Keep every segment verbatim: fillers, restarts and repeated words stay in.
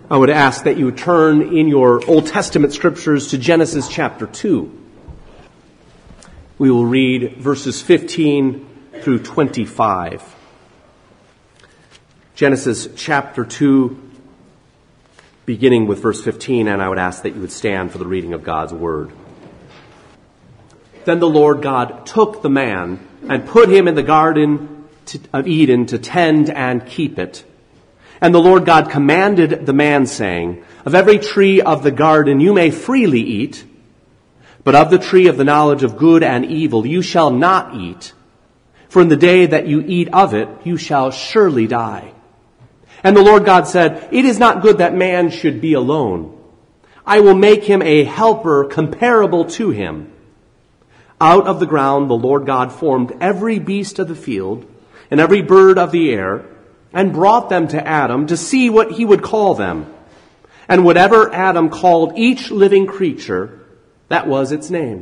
I would ask that you turn in your Old Testament scriptures to Genesis chapter two. We will read verses fifteen through twenty-five. Genesis chapter two, beginning with verse fifteen, and I would ask that you would stand for the reading of God's word. Then the Lord God took the man and put him in the garden of Eden to tend and keep it. And the Lord God commanded the man, saying, "Of every tree of the garden you may freely eat, but of the tree of the knowledge of good and evil you shall not eat. For in the day that you eat of it, you shall surely die." And the Lord God said, "It is not good that man should be alone. I will make him a helper comparable to him." Out of the ground the Lord God formed every beast of the field and every bird of the air, and brought them to Adam to see what he would call them. And whatever Adam called each living creature, that was its name.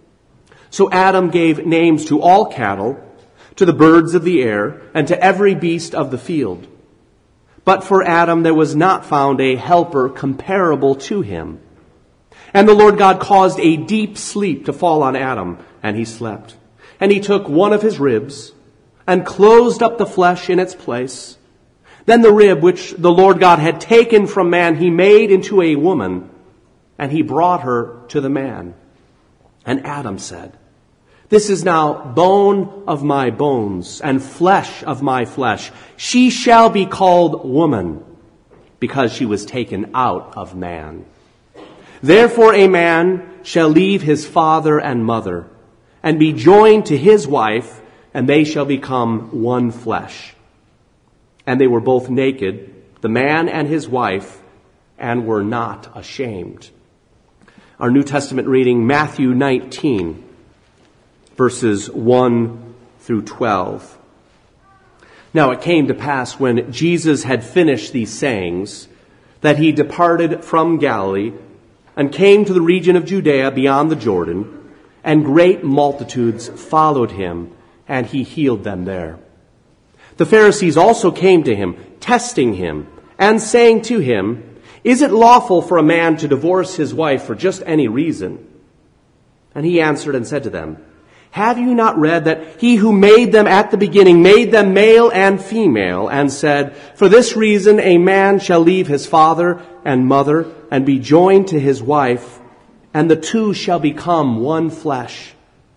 So Adam gave names to all cattle, to the birds of the air, and to every beast of the field. But for Adam there was not found a helper comparable to him. And the Lord God caused a deep sleep to fall on Adam, and he slept. And he took one of his ribs, and closed up the flesh in its place. Then the rib which the Lord God had taken from man he made into a woman, and he brought her to the man. And Adam said, "This is now bone of my bones and flesh of my flesh. She shall be called woman, because she was taken out of man. Therefore a man shall leave his father and mother, and be joined to his wife, and they shall become one flesh. And they were both naked, the man and his wife, and were not ashamed." Our New Testament reading, Matthew nineteen, verses one through twelve. Now it came to pass when Jesus had finished these sayings, that he departed from Galilee, and came to the region of Judea beyond the Jordan, and great multitudes followed him, and he healed them there. The Pharisees also came to him, testing him, and saying to him, "Is it lawful for a man to divorce his wife for just any reason?" And he answered and said to them, "Have you not read that he who made them at the beginning made them male and female, and said, 'For this reason a man shall leave his father and mother and be joined to his wife, and the two shall become one flesh'?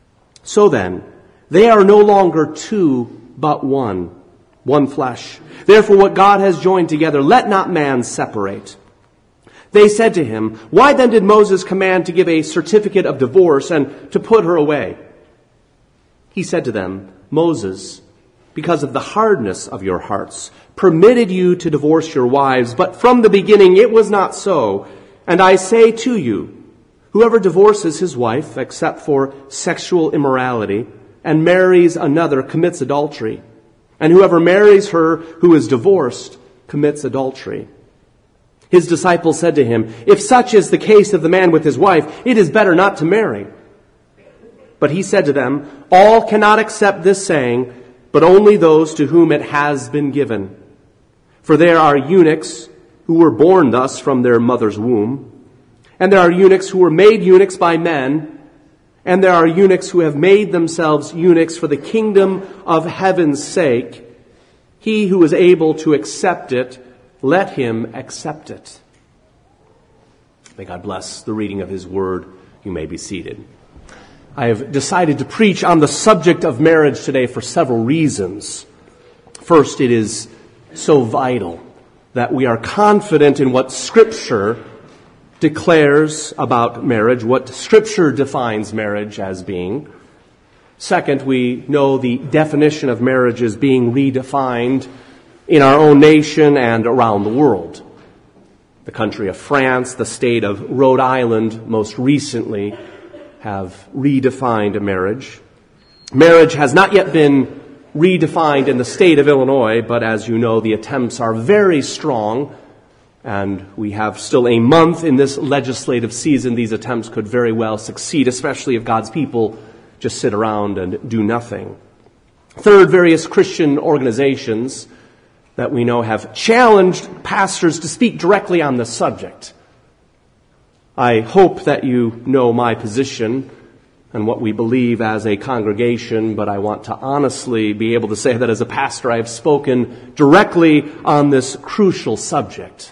So then, they are no longer two, but one, one flesh. Therefore what God has joined together, let not man separate." They said to him, "Why then did Moses command to give a certificate of divorce and to put her away?" He said to them, "Moses, because of the hardness of your hearts, permitted you to divorce your wives, but from the beginning it was not so. And I say to you, whoever divorces his wife, except for sexual immorality, and marries another commits adultery. And whoever marries her who is divorced commits adultery." His disciples said to him, "If such is the case of the man with his wife, it is better not to marry." But he said to them, "All cannot accept this saying, but only those to whom it has been given. For there are eunuchs who were born thus from their mother's womb, and there are eunuchs who were made eunuchs by men, and there are eunuchs who have made themselves eunuchs for the kingdom of heaven's sake. He who is able to accept it, let him accept it." May God bless the reading of his word. You may be seated. I have decided to preach on the subject of marriage today for several reasons. First, it is so vital that we are confident in what Scripture declares about marriage, what Scripture defines marriage as being. Second, we know the definition of marriage is being redefined in our own nation and around the world. The country of France, the state of Rhode Island, most recently, have redefined marriage. Marriage has not yet been redefined in the state of Illinois, but as you know, the attempts are very strong. And we have still a month in this legislative season. These attempts could very well succeed, especially if God's people just sit around and do nothing. Third, various Christian organizations that we know have challenged pastors to speak directly on this subject. I hope that you know my position and what we believe as a congregation, but I want to honestly be able to say that as a pastor I have spoken directly on this crucial subject.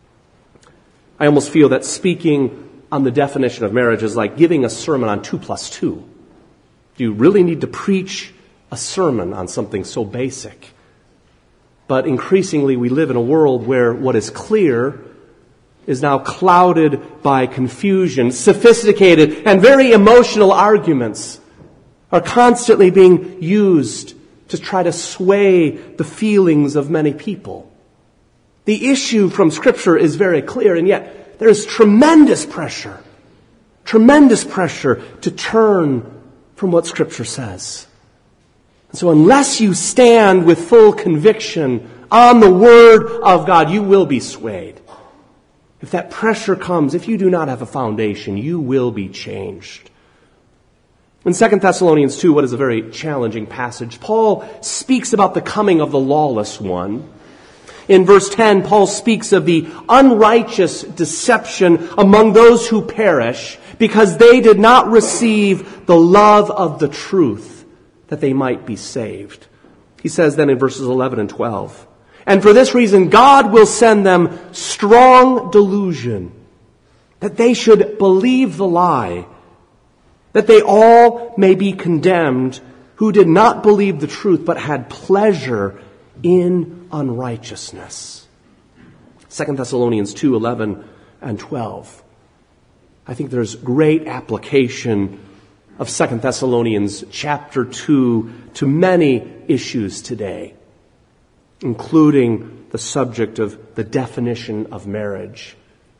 I almost feel that speaking on the definition of marriage is like giving a sermon on two plus two. Do you really need to preach a sermon on something so basic? But increasingly we live in a world where what is clear is now clouded by confusion. Sophisticated and very emotional arguments are constantly being used to try to sway the feelings of many people. The issue from Scripture is very clear, and yet there is tremendous pressure, tremendous pressure to turn from what Scripture says. And so unless you stand with full conviction on the Word of God, you will be swayed. If that pressure comes, if you do not have a foundation, you will be changed. In Second Thessalonians two, what is a very challenging passage, Paul speaks about the coming of the lawless one. In verse ten, Paul speaks of the unrighteous deception among those who perish because they did not receive the love of the truth that they might be saved. He says then in verses eleven and twelve, "And for this reason God will send them strong delusion, that they should believe the lie, that they all may be condemned who did not believe the truth but had pleasure in unrighteousness." Second Thessalonians two, eleven and twelve. I think there's great application of Second Thessalonians chapter two to many issues today, including the subject of the definition of marriage.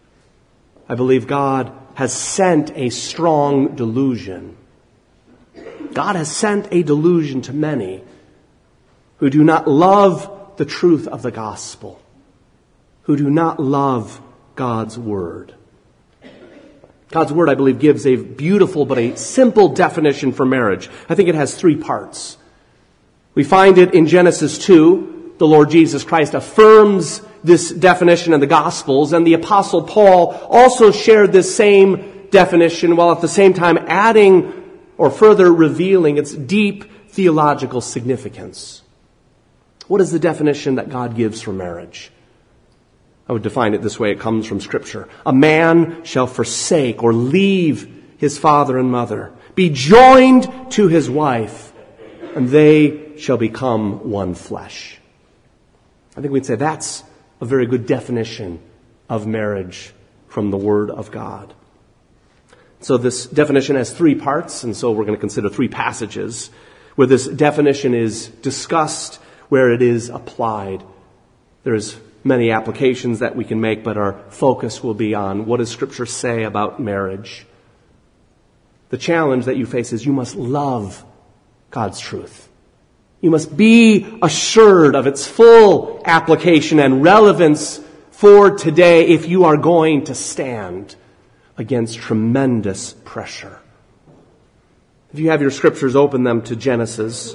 I believe God has sent a strong delusion. God has sent a delusion to many who do not love the truth of the gospel, who do not love God's word. God's word, I believe, gives a beautiful but a simple definition for marriage. I think it has three parts. We find it in Genesis two. The Lord Jesus Christ affirms this definition in the Gospels, and the Apostle Paul also shared this same definition while at the same time adding or further revealing its deep theological significance. What is the definition that God gives for marriage? I would define it this way. It comes from Scripture. A man shall forsake or leave his father and mother, be joined to his wife, and they shall become one flesh. I think we'd say that's a very good definition of marriage from the Word of God. So this definition has three parts, and so we're going to consider three passages where this definition is discussed, where it is applied. There's many applications that we can make, but our focus will be on what does Scripture say about marriage. The challenge that you face is you must love God's truth. You must be assured of its full application and relevance for today if you are going to stand against tremendous pressure. If you have your scriptures, open them to Genesis.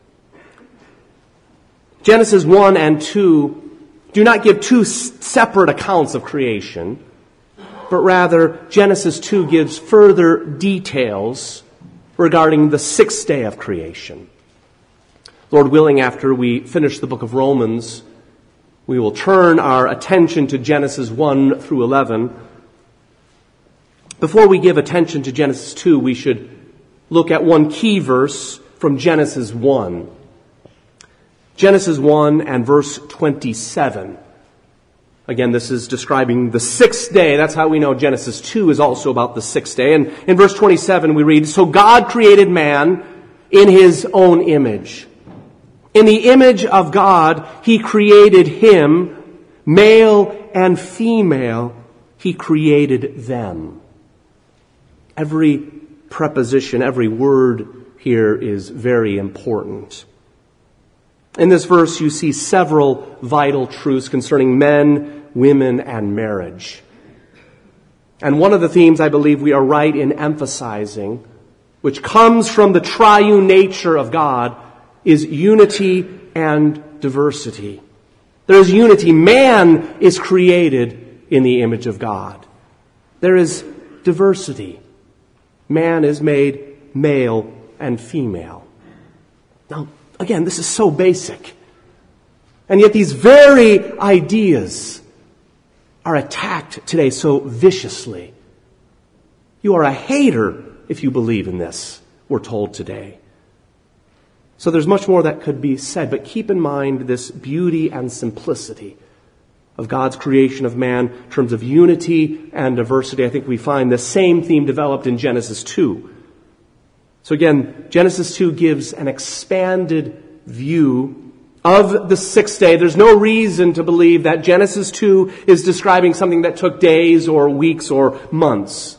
Genesis one and two do not give two separate accounts of creation, but rather Genesis two gives further details regarding the sixth day of creation. Lord willing, after we finish the book of Romans, we will turn our attention to Genesis one through eleven. Before we give attention to Genesis two, we should look at one key verse from Genesis one. Genesis one and verse twenty-seven. Again, this is describing the sixth day. That's how we know Genesis two is also about the sixth day. And in verse twenty-seven we read, "So God created man in his own image. In the image of God, he created him, male and female, he created them." Every preposition, every word here is very important. In this verse, you see several vital truths concerning men, women, and marriage. And one of the themes I believe we are right in emphasizing, which comes from the triune nature of God, is unity and diversity. There is unity. Man is created in the image of God. There is diversity. Man is made male and female. Now, again, this is so basic. And yet these very ideas are attacked today so viciously. You are a hater if you believe in this, we're told today. So there's much more that could be said, but keep in mind this beauty and simplicity of God's creation of man in terms of unity and diversity. I think we find the same theme developed in Genesis two. So again, Genesis two gives an expanded view of the sixth day. There's no reason to believe that Genesis two is describing something that took days or weeks or months.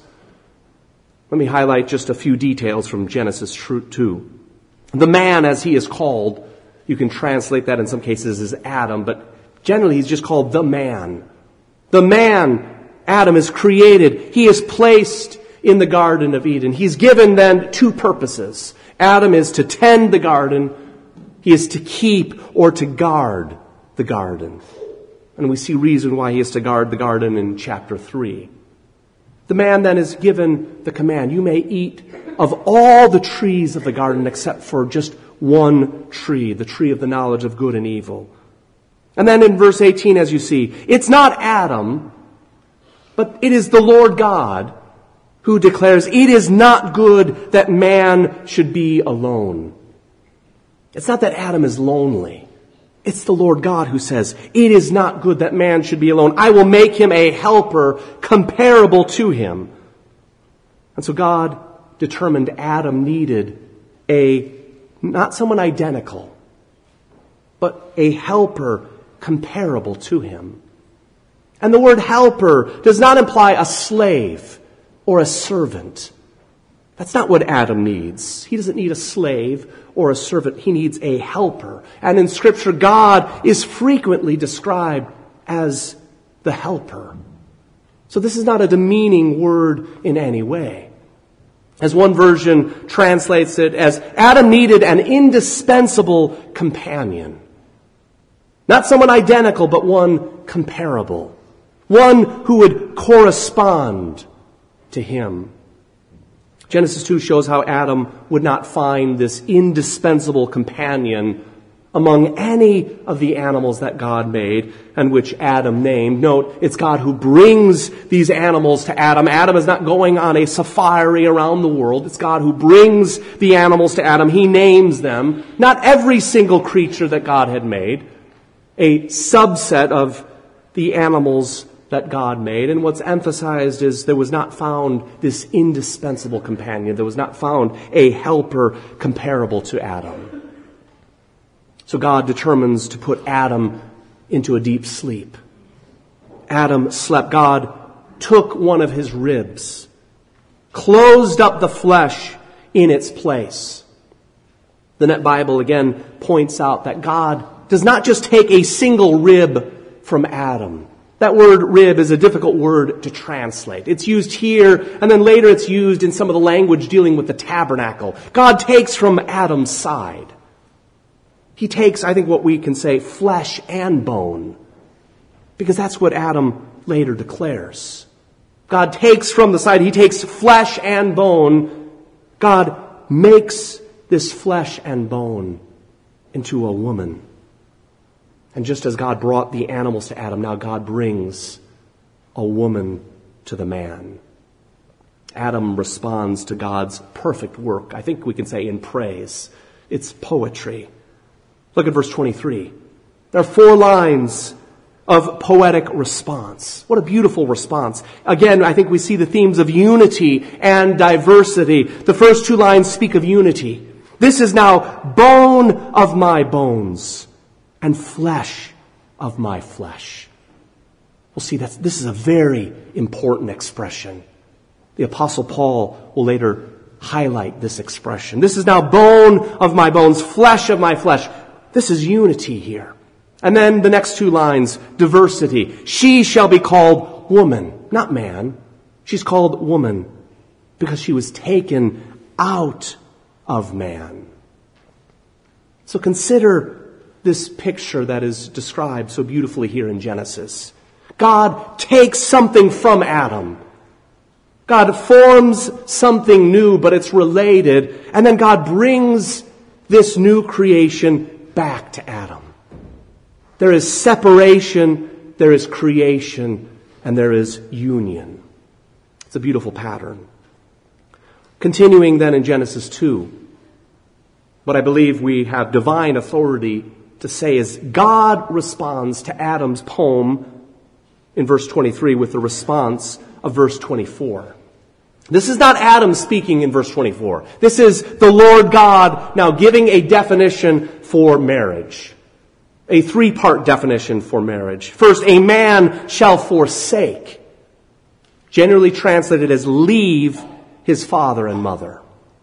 Let me highlight just a few details from Genesis two. The man, as he is called, you can translate that in some cases as Adam, but generally he's just called the man. The man, Adam, is created. He is placed in the Garden of Eden. He's given then two purposes. Adam is to tend the garden. He is to keep or to guard the garden. And we see reason why he is to guard the garden in chapter three. The man then is given the command, you may eat of all the trees of the garden except for just one tree, the tree of the knowledge of good and evil. And then in verse eighteen, as you see, it's not Adam, but it is the Lord God who declares, it is not good that man should be alone. It's not that Adam is lonely. It's the Lord God who says, it is not good that man should be alone. I will make him a helper comparable to him. And so God determined Adam needed a, not someone identical, but a helper comparable to him. And the word helper does not imply a slave or a servant. That's not what Adam needs. He doesn't need a slave or a servant. He needs a helper. And in Scripture, God is frequently described as the helper. So this is not a demeaning word in any way. As one version translates it as, Adam needed an indispensable companion. Not someone identical, but one comparable. One who would correspond to him. Genesis two shows how Adam would not find this indispensable companion among any of the animals that God made and which Adam named. Note, it's God who brings these animals to Adam. Adam is not going on a safari around the world. It's God who brings the animals to Adam. He names them. Not every single creature that God had made. A subset of the animals that God made. And what's emphasized is there was not found this indispensable companion. There was not found a helper comparable to Adam. So God determines to put Adam into a deep sleep. Adam slept. God took one of his ribs, closed up the flesh in its place. The Net Bible again points out that God does not just take a single rib from Adam. That word rib is a difficult word to translate. It's used here, and then later it's used in some of the language dealing with the tabernacle. God takes from Adam's side. He takes, I think, what we can say, flesh and bone. Because that's what Adam later declares. God takes from the side, he takes flesh and bone. God makes this flesh and bone into a woman. And just as God brought the animals to Adam, now God brings a woman to the man. Adam responds to God's perfect work. I think we can say in praise. It's poetry. Look at verse twenty-three. There are four lines of poetic response. What a beautiful response. Again, I think we see the themes of unity and diversity. The first two lines speak of unity. This is now bone of my bones and flesh of my flesh. We'll see that this is a very important expression. The Apostle Paul will later highlight this expression. This is now bone of my bones, flesh of my flesh. This is unity here. And then the next two lines, diversity. She shall be called woman, not man. She's called woman because she was taken out of man. So consider this picture that is described so beautifully here in Genesis. God takes something from Adam. God forms something new, but it's related. And then God brings this new creation back to Adam. There is separation, there is creation, and there is union. It's a beautiful pattern. Continuing then in Genesis two, what I believe we have divine authority to say is God responds to Adam's poem in verse twenty-three with the response of verse twenty-four. This is not Adam speaking in verse twenty-four. This is the Lord God now giving a definition for marriage. A three-part definition for marriage. First, a man shall forsake. Generally translated as leave his father and mother.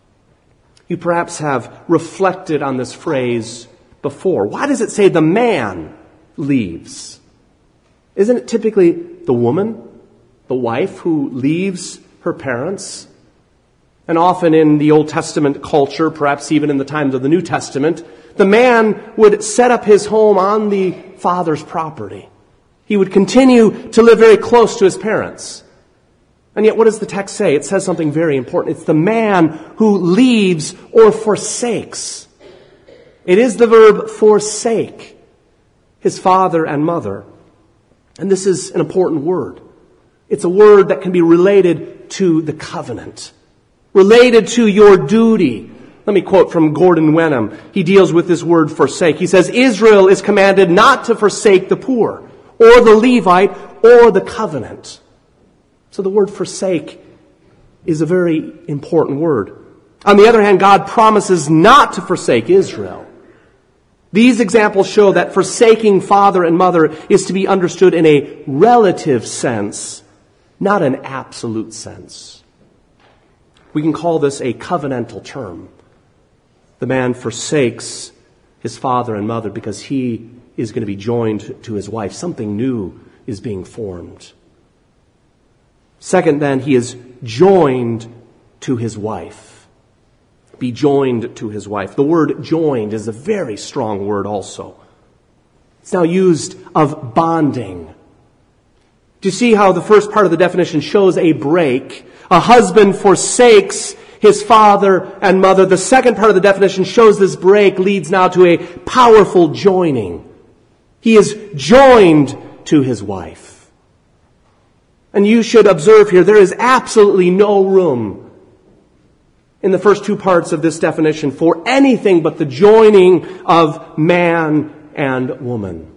You perhaps have reflected on this phrase before. Why does it say the man leaves? Isn't it typically the woman, the wife, who leaves her parents? And often in the Old Testament culture, perhaps even in the times of the New Testament, the man would set up his home on the father's property. He would continue to live very close to his parents. And yet what does the text say? It says something very important. It's the man who leaves or forsakes. It is the verb forsake his father and mother. And this is an important word. It's a word that can be related to the covenant, related to your duty. Let me quote from Gordon Wenham. He deals with this word forsake. He says, Israel is commanded not to forsake the poor, or the Levite, or the covenant. So the word forsake is a very important word. On the other hand, God promises not to forsake Israel. These examples show that forsaking father and mother is to be understood in a relative sense, not an absolute sense. We can call this a covenantal term. The man forsakes his father and mother because he is going to be joined to his wife. Something new is being formed. Second, then, he is joined to his wife. Be joined to his wife. The word joined is a very strong word also. It's now used of bonding. Do you see how the first part of the definition shows a break? A husband forsakes his father and mother. The second part of the definition shows this break leads now to a powerful joining. He is joined to his wife. And you should observe here, there is absolutely no room in the first two parts of this definition for anything but the joining of man and woman.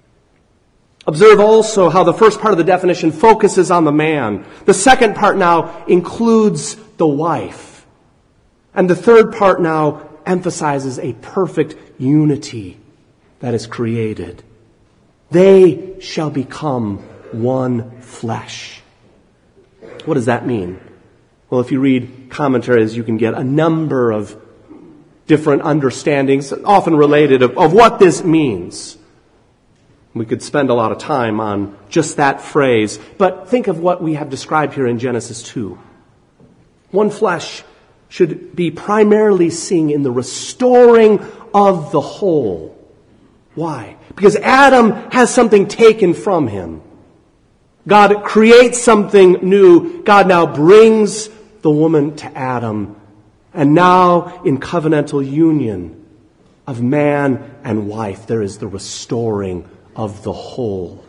Observe also how the first part of the definition focuses on the man. The second part now includes the wife. And the third part now emphasizes a perfect unity that is created. They shall become one flesh. What does that mean? Well, if you read commentaries, you can get a number of different understandings, often related, of, of what this means. We could spend a lot of time on just that phrase, but think of what we have described here in Genesis two. One flesh should be primarily seen in the restoring of the whole. Why? Because Adam has something taken from him. God creates something new. God now brings the woman to Adam. And now in covenantal union of man and wife, there is the restoring of the whole.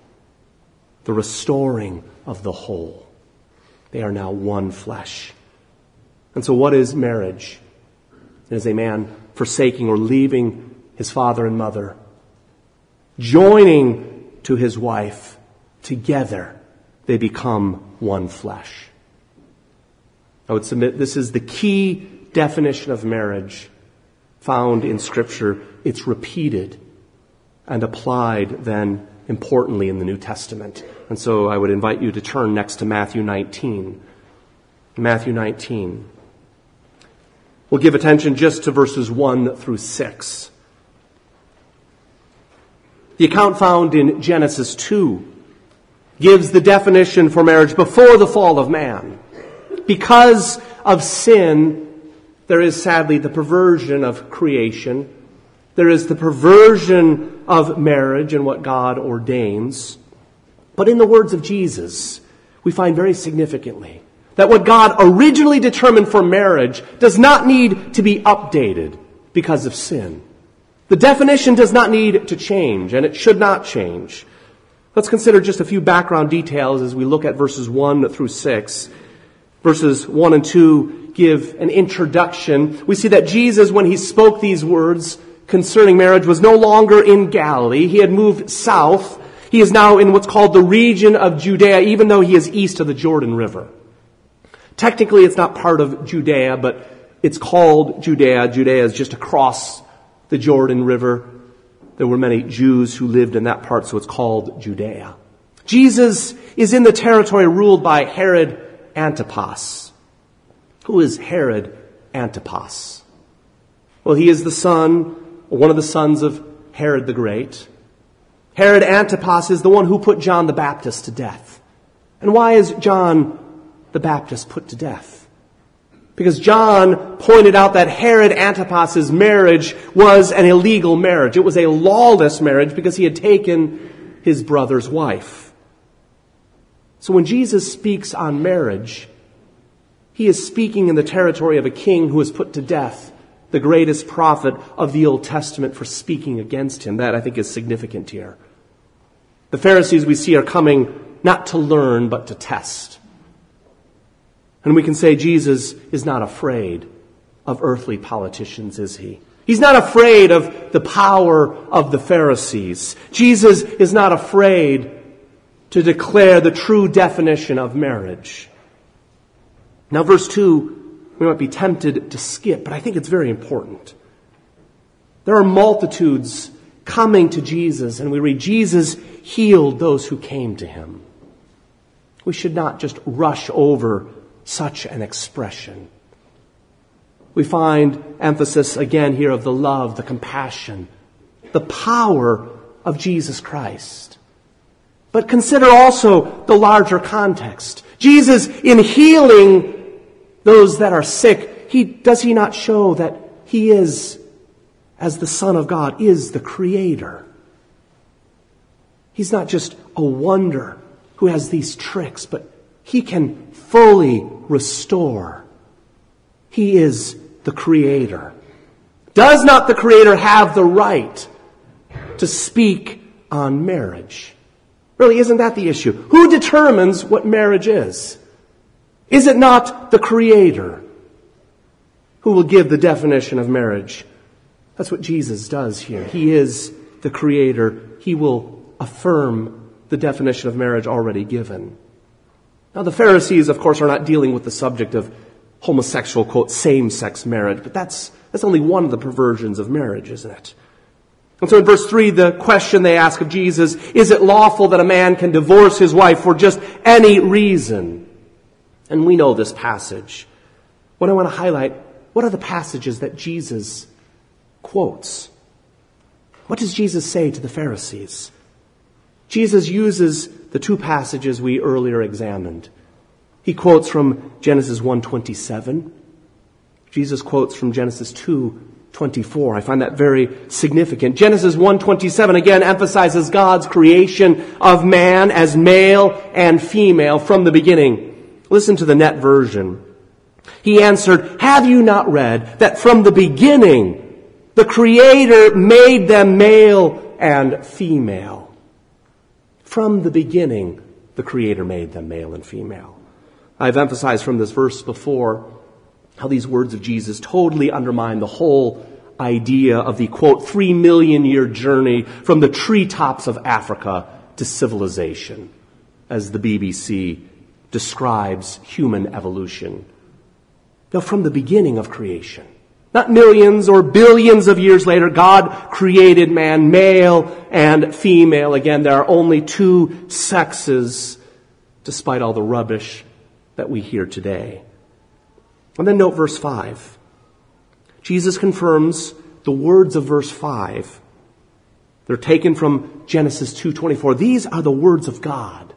The restoring of the whole. They are now one flesh. And so what is marriage? It is a man forsaking or leaving his father and mother, joining to his wife. Together, they become one flesh. I would submit this is the key definition of marriage found in Scripture. It's repeated and applied then importantly in the New Testament. And so I would invite you to turn next to Matthew nineteen. Matthew nineteen. We'll give attention just to verses one through six. The account found in Genesis two gives the definition for marriage before the fall of man. Because of sin, there is sadly the perversion of creation. There is the perversion of marriage and what God ordains. But in the words of Jesus, we find very significantly that what God originally determined for marriage does not need to be updated because of sin. The definition does not need to change, and it should not change. Let's consider just a few background details as we look at verses one through six. Verses one and two give an introduction. We see that Jesus, when he spoke these words concerning marriage, was no longer in Galilee. He had moved south. He is now in what's called the region of Judea, even though he is east of the Jordan River. Technically, it's not part of Judea, but it's called Judea. Judea is just across the Jordan River. There were many Jews who lived in that part, so it's called Judea. Jesus is in the territory ruled by Herod Antipas. Who is Herod Antipas? Well, he is the son, or one of the sons of Herod the Great. Herod Antipas is the one who put John the Baptist to death. And why is John the Baptist put to death? Because John pointed out that Herod Antipas's marriage was an illegal marriage. It was a lawless marriage because he had taken his brother's wife. So when Jesus speaks on marriage, he is speaking in the territory of a king who was put to death, the greatest prophet of the Old Testament for speaking against him. That, I think, is significant here. The Pharisees, we see, are coming not to learn, but to test. And we can say Jesus is not afraid of earthly politicians, is he? He's not afraid of the power of the Pharisees. Jesus is not afraid to declare the true definition of marriage. Now, verse two, we might be tempted to skip, but I think it's very important. There are multitudes coming to Jesus, and we read, Jesus healed those who came to him. We should not just rush over such an expression. We find emphasis again here of the love, the compassion, the power of Jesus Christ. But consider also the larger context. Jesus, in healing those that are sick, he does he not show that he is, as the Son of God, is the Creator? He's not just a wonder who has these tricks, but he can fully restore. He is the Creator. Does not the Creator have the right to speak on marriage? Really, isn't that the issue? Who determines what marriage is? Is it not the Creator who will give the definition of marriage? That's what Jesus does here. He is the Creator. He will affirm the definition of marriage already given. Now, the Pharisees, of course, are not dealing with the subject of homosexual, quote, same-sex marriage, but that's, that's only one of the perversions of marriage, isn't it? And so in verse three, the question they ask of Jesus, is it lawful that a man can divorce his wife for just any reason? And we know this passage. What I want to highlight, what are the passages that Jesus quotes? What does Jesus say to the Pharisees? Jesus uses the two passages we earlier examined. He quotes from Genesis one twenty-seven. Jesus quotes from Genesis two twenty-four. I find that very significant. Genesis one twenty-seven again emphasizes God's creation of man as male and female from the beginning. Listen to the Net version. He answered, "Have you not read that from the beginning the Creator made them male and female?" From the beginning, the Creator made them male and female. I've emphasized from this verse before how these words of Jesus totally undermine the whole idea of the, quote, three million year journey from the treetops of Africa to civilization, as the B B C describes human evolution. Now, from the beginning of creation, not millions or billions of years later, God created man, male and female. Again, there are only two sexes, despite all the rubbish that we hear today. And then note verse five. Jesus confirms the words of verse five. They're taken from Genesis two twenty-four. These are the words of God.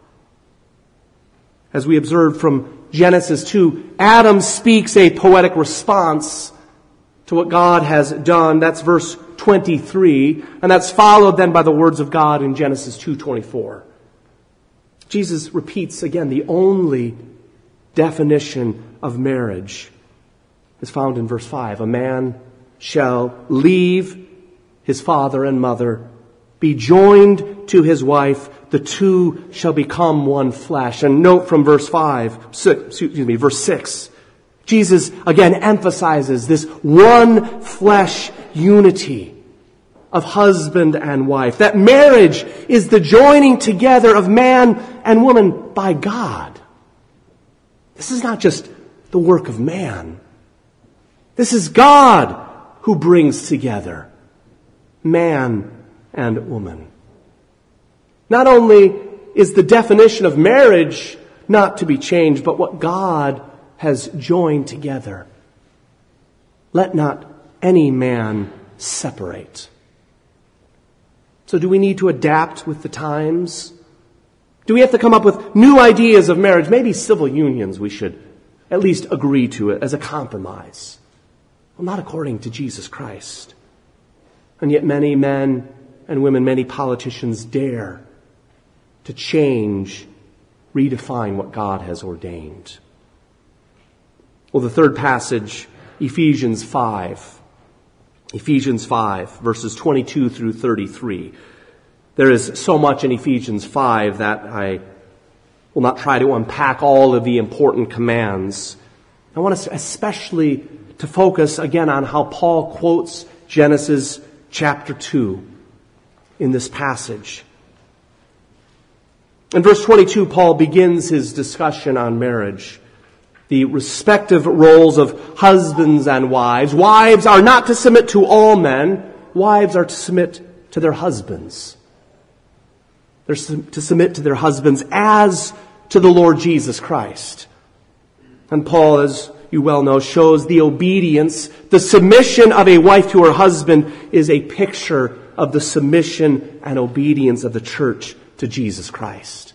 As we observed from Genesis two, Adam speaks a poetic response to what God has done. That's verse twenty-three, and that's followed then by the words of God in Genesis two twenty-four. Jesus repeats again, the only definition of marriage is found in verse five. A man shall leave his father and mother, be joined to his wife, the two shall become one flesh. And note from verse five, six, excuse me, verse six, Jesus again emphasizes this one flesh unity of husband and wife. That marriage is the joining together of man and woman by God. This is not just the work of man. This is God who brings together man and woman. Not only is the definition of marriage not to be changed, but what God has joined together. Let not any man separate. So do we need to adapt with the times? Do we have to come up with new ideas of marriage? Maybe civil unions we should at least agree to it as a compromise. Well, not according to Jesus Christ. And yet many men and women, many politicians dare to change, redefine what God has ordained. Well, the third passage, Ephesians five. Ephesians five, verses twenty-two through thirty-three. There is so much in Ephesians five that I will not try to unpack all of the important commands. I want us especially to focus again on how Paul quotes Genesis chapter two in this passage. In verse twenty-two, Paul begins his discussion on marriage. The respective roles of husbands and wives. Wives are not to submit to all men. Wives are to submit to their husbands. They're to submit to their husbands as to the Lord Jesus Christ. And Paul, as you well know, shows the obedience, the submission of a wife to her husband is a picture of the submission and obedience of the church to Jesus Christ.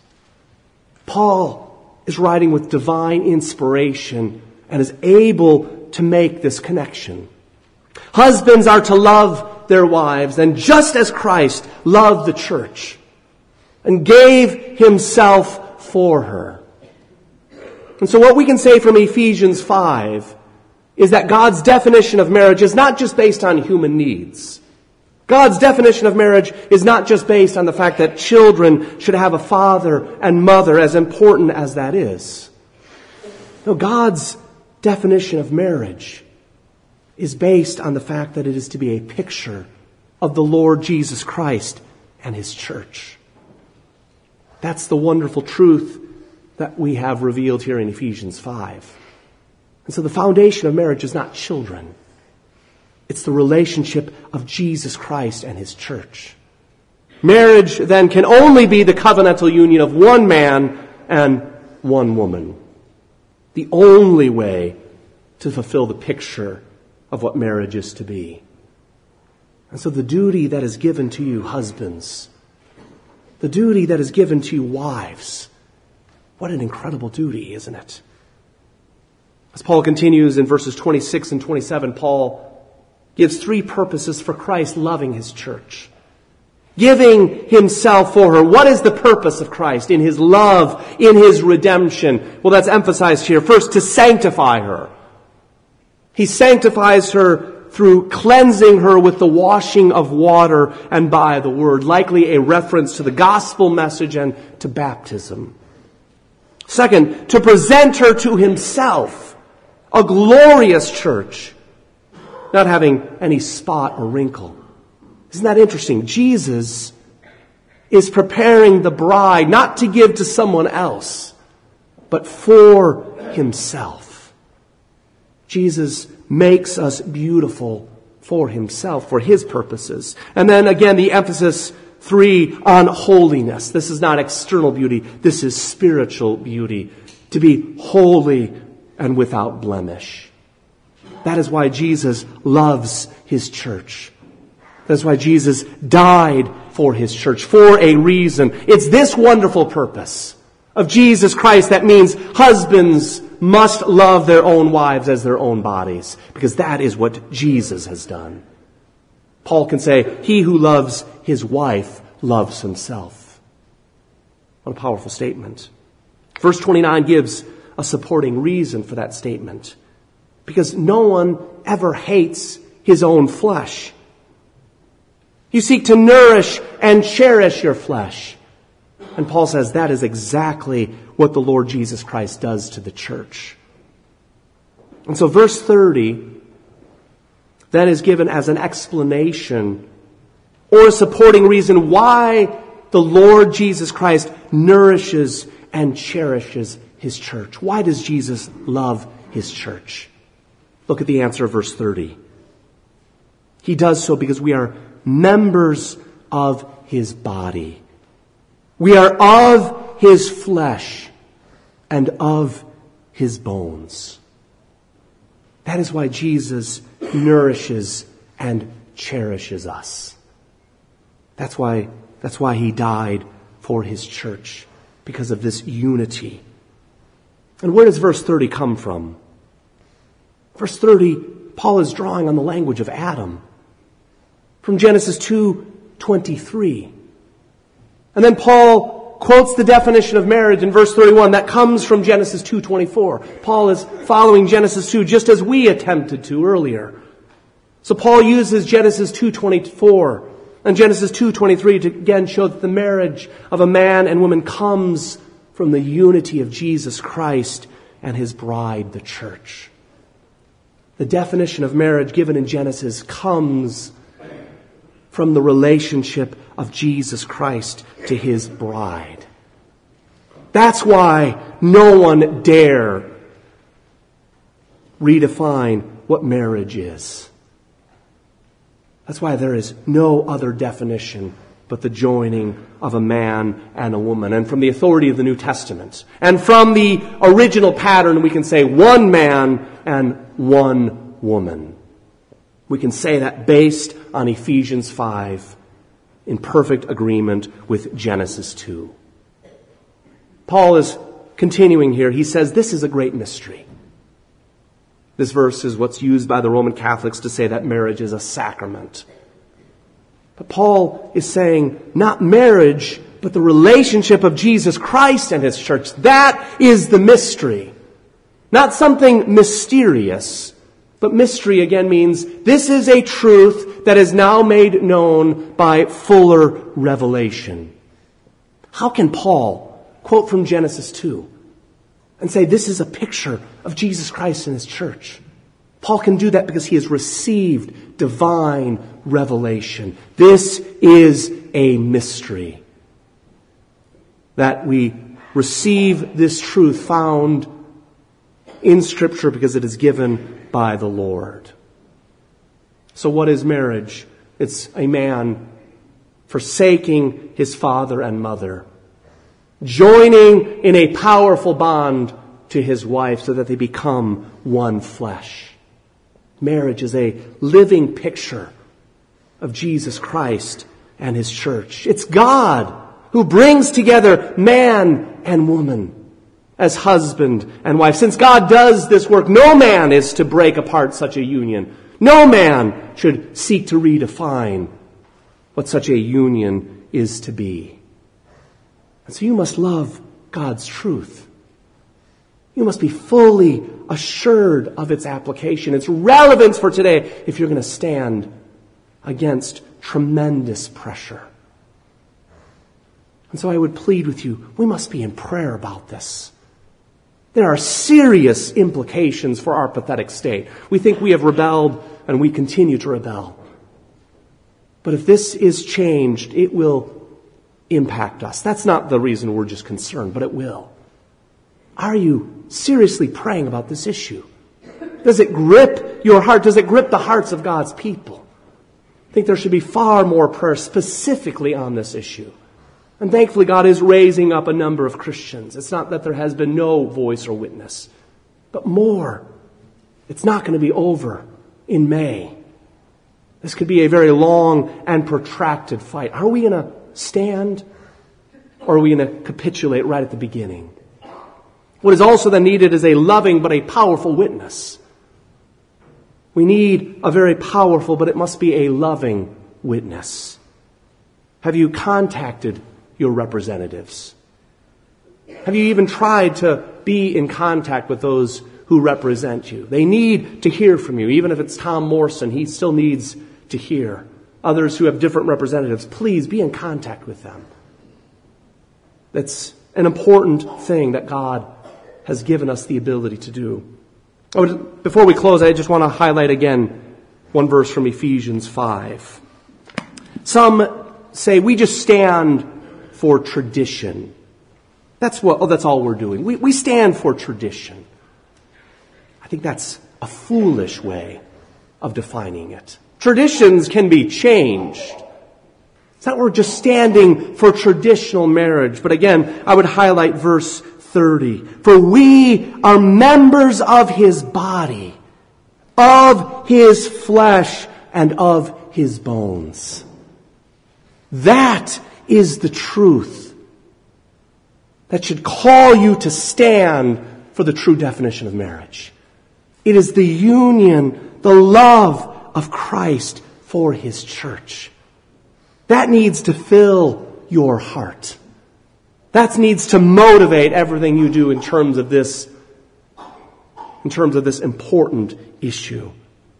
Paul is writing with divine inspiration and is able to make this connection. Husbands are to love their wives, and just as Christ loved the church and gave himself for her. And so what we can say from Ephesians five is that God's definition of marriage is not just based on human needs. God's definition of marriage is not just based on the fact that children should have a father and mother, as important as that is. No, God's definition of marriage is based on the fact that it is to be a picture of the Lord Jesus Christ and his church. That's the wonderful truth that we have revealed here in Ephesians five. And so the foundation of marriage is not children. It's the relationship of Jesus Christ and his church. Marriage, then, can only be the covenantal union of one man and one woman. The only way to fulfill the picture of what marriage is to be. And so the duty that is given to you, husbands, the duty that is given to you, wives, what an incredible duty, isn't it? As Paul continues in verses twenty-six and twenty-seven, Paul gives three purposes for Christ loving his church. Giving himself for her. What is the purpose of Christ in his love, in his redemption? Well, that's emphasized here. First, to sanctify her. He sanctifies her through cleansing her with the washing of water and by the word, likely a reference to the gospel message and to baptism. Second, to present her to himself, a glorious church, not having any spot or wrinkle. Isn't that interesting? Jesus is preparing the bride not to give to someone else, but for himself. Jesus makes us beautiful for himself, for his purposes. And then again, the emphasis three on holiness. This is not external beauty. This is spiritual beauty. To be holy and without blemish. That is why Jesus loves his church. That's why Jesus died for his church, for a reason. It's this wonderful purpose of Jesus Christ that means husbands must love their own wives as their own bodies, because that is what Jesus has done. Paul can say, he who loves his wife loves himself. What a powerful statement. Verse twenty-nine gives a supporting reason for that statement. Because no one ever hates his own flesh. You seek to nourish and cherish your flesh. And Paul says that is exactly what the Lord Jesus Christ does to the church. And so verse thirty then is given as an explanation or a supporting reason why the Lord Jesus Christ nourishes and cherishes his church. Why does Jesus love his church? Look at the answer of verse thirty. He does so because we are members of his body. We are of his flesh and of his bones. That is why Jesus nourishes and cherishes us. That's why, that's why he died for his church, because of this unity. And where does verse thirty come from? Verse thirty, Paul is drawing on the language of Adam from Genesis two twenty-three. And then Paul quotes the definition of marriage in verse thirty-one that comes from Genesis two twenty-four. Paul is following Genesis two just as we attempted to earlier. So Paul uses Genesis two twenty-four and Genesis two twenty-three to again show that the marriage of a man and woman comes from the unity of Jesus Christ and his bride, the church. The definition of marriage given in Genesis comes from the relationship of Jesus Christ to his bride. That's why no one dare redefine what marriage is. That's why there is no other definition but the joining of a man and a woman. And from the authority of the New Testament, and from the original pattern, we can say one man and one woman. We can say that based on Ephesians five, in perfect agreement with Genesis two. Paul is continuing here. He says this is a great mystery. This verse is what's used by the Roman Catholics to say that marriage is a sacrament. But Paul is saying not marriage, but the relationship of Jesus Christ and his church. That is the mystery. Not something mysterious. But mystery again means this is a truth that is now made known by fuller revelation. How can Paul quote from Genesis two and say this is a picture of Jesus Christ and his church? Paul can do that because he has received divine revelation. This is a mystery. That we receive this truth found in Scripture because it is given by the Lord. So what is marriage? It's a man forsaking his father and mother, joining in a powerful bond to his wife so that they become one flesh. Marriage is a living picture of Jesus Christ and his church. It's God who brings together man and woman as husband and wife. Since God does this work, no man is to break apart such a union. No man should seek to redefine what such a union is to be. And so you must love God's truth. You must be fully assured of its application, its relevance for today, if you're going to stand against tremendous pressure. And so I would plead with you, we must be in prayer about this. There are serious implications for our pathetic state. We think we have rebelled and we continue to rebel. But if this is changed, it will impact us. That's not the reason we're just concerned, but it will. Are you seriously praying about this issue? Does it grip your heart? Does it grip the hearts of God's people? I think there should be far more prayer specifically on this issue. And thankfully, God is raising up a number of Christians. It's not that there has been no voice or witness, but more. It's not going to be over in May. This could be a very long and protracted fight. Are we going to stand, or are we going to capitulate right at the beginning? What is also then needed is a loving but a powerful witness. We need a very powerful, but it must be a loving witness. Have you contacted your representatives? Have you even tried to be in contact with those who represent you? They need to hear from you. Even if it's Tom Morrison, he still needs to hear. Others who have different representatives, please be in contact with them. That's an important thing that God has given us the ability to do. I would, before we close, I just want to highlight again one verse from Ephesians five. Some say we just stand for tradition. That's what. Oh, that's all we're doing. We we stand for tradition. I think that's a foolish way of defining it. Traditions can be changed. It's not we're just standing for traditional marriage. But again, I would highlight verse thirty. For we are members of His body, of His flesh, and of His bones. That is the truth that should call you to stand for the true definition of marriage. It is the union, the love of Christ for His church. That needs to fill your heart. That needs to motivate everything you do in terms of this, in terms of this important issue.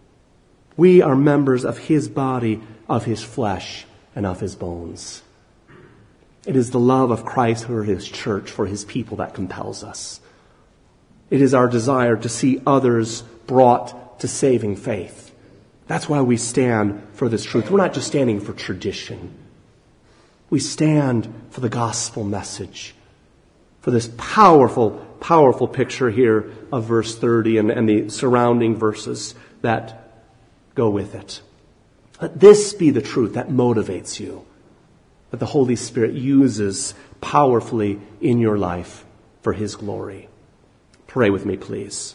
We are members of His body, of His flesh, and of His bones. It is the love of Christ for His church, for His people, that compels us. It is our desire to see others brought to saving faith. That's why we stand for this truth. We're not just standing for tradition. We stand for the gospel message, for this powerful, powerful picture here of verse thirty and, and the surrounding verses that go with it. Let this be the truth that motivates you, that the Holy Spirit uses powerfully in your life for His glory. Pray with me, please.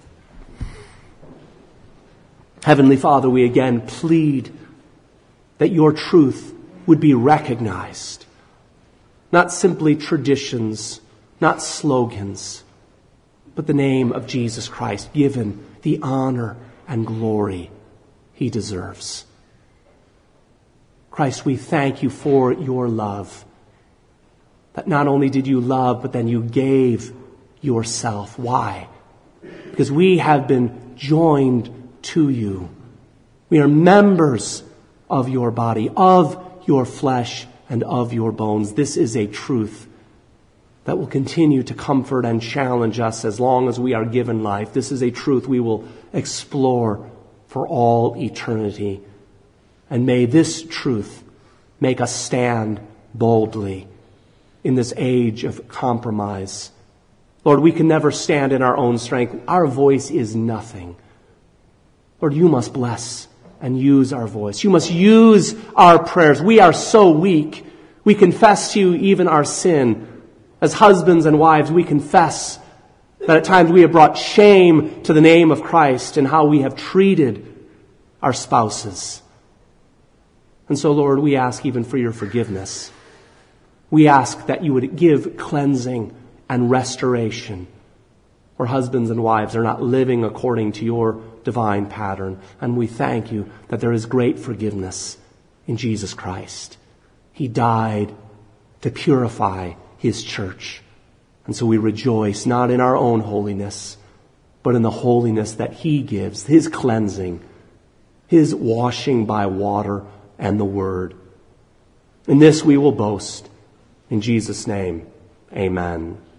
Heavenly Father, we again plead that your truth would be recognized. Not simply traditions, not slogans, but the name of Jesus Christ, given the honor and glory He deserves. Christ, we thank you for your love. That not only did you love, but then you gave yourself. Why? Because we have been joined to you. We are members of your body, of your flesh, and of your bones. This is a truth that will continue to comfort and challenge us as long as we are given life. This is a truth we will explore for all eternity. And may this truth make us stand boldly in this age of compromise. Lord, we can never stand in our own strength. Our voice is nothing. Lord, you must bless and use our voice. You must use our prayers. We are so weak. We confess to you even our sin. As husbands and wives, we confess that at times we have brought shame to the name of Christ and how we have treated our spouses. And so, Lord, we ask even for your forgiveness. We ask that you would give cleansing and restoration where husbands and wives are not living according to your divine pattern. And we thank you that there is great forgiveness in Jesus Christ. He died to purify His church. And so we rejoice not in our own holiness, but in the holiness that He gives, His cleansing, His washing by water and the Word. In this we will boast. In Jesus' name, amen.